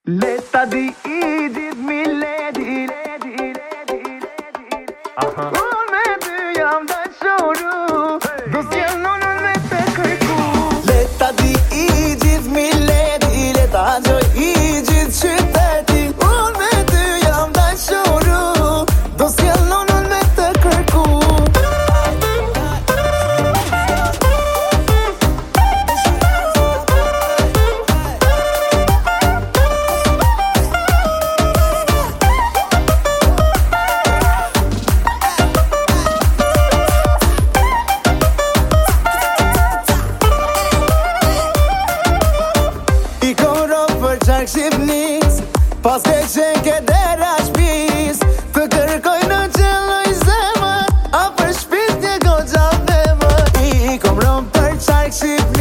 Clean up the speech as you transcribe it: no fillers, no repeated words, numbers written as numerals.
Leta di idit milleti, leti, leti, leti. Unë me ty jam dashuru, do s'jem nonën me të kërku. Leta di idit milleti, leta gjoj i gjithë qyteti. Unë me ty jam dashuru, do s'jem nonën me të kërku. Qark Shqipnis, pas ke qenë ke dera shpis, të kërkoj në qelloj zemër, a për shpis një goqa femër. I kom rëm për qark Shqipnis